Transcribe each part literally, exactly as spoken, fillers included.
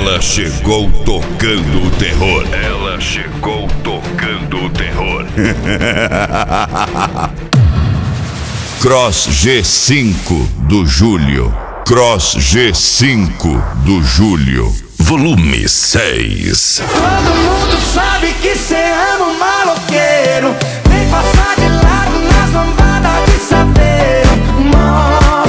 Ela chegou tocando o terror. Ela chegou tocando o terror. Cross G cinco do Júlio. Cross G cinco do Júlio. Volume seis. Todo mundo sabe que cê ama um maloqueiro. Vem passar de lado nas lambadas de saveiro. Mó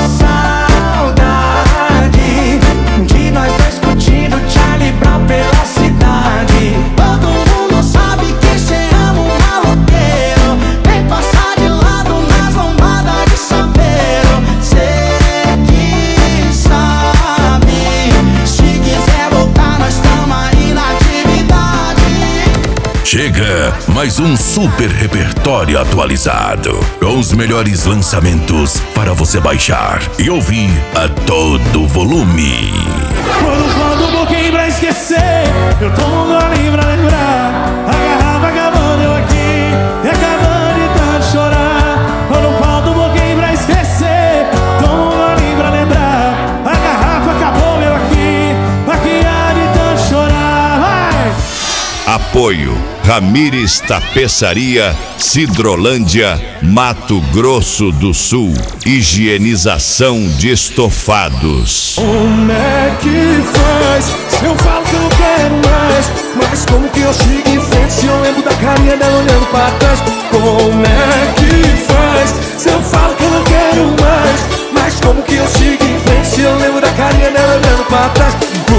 saudade de nós dois curtindo Charlie Brown pela cidade. Todo mundo sabe que cê ama um maloqueiro. Vem passar de lado nas lambadas de saveiro. Cê que sabe, se quiser voltar nós tamo aí na atividade. Chega mais um super repertório atualizado, com os melhores lançamentos para você baixar e ouvir a todo volume. Quando falta um pouquinho pra esquecer, eu tomo um gole pra lembrar. A garrafa acabando, eu aqui, e acabando de tanto chorar. Quando falta um pouquinho pra esquecer, tomo um gole pra lembrar. A garrafa acabou, eu aqui, aqui há de tanto chorar. Vai! Apoio Ramires Tapeçaria, Cidrolândia, Mato Grosso do Sul. Higienização de estofados. Como é que faz? Se eu falo que eu não quero mais, mas como que eu sigo em frente se eu lembro da carinha dela olhando pra trás? Como é que faz? Se eu falo que eu não quero mais, mas como que eu sigo em frente se eu lembro da carinha dela olhando pra trás?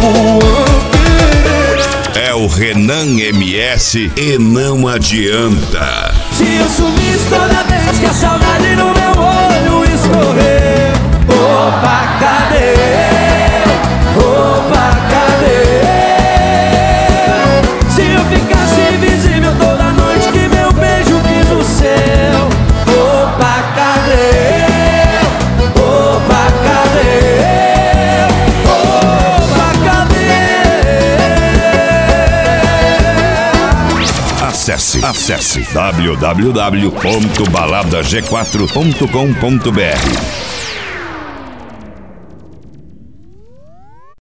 É o Renan M S e não adianta. Se eu sumisse toda vez que a saudade no meu olho escorrer. Opa, cadê? Opa, cadê? Se eu ficasse invisível toda noite que meu beijo quis o céu. Opa, cadê? Opa, cadê? Opa, cadê? Acesse, acesse w w w ponto balada g quatro ponto com ponto b r.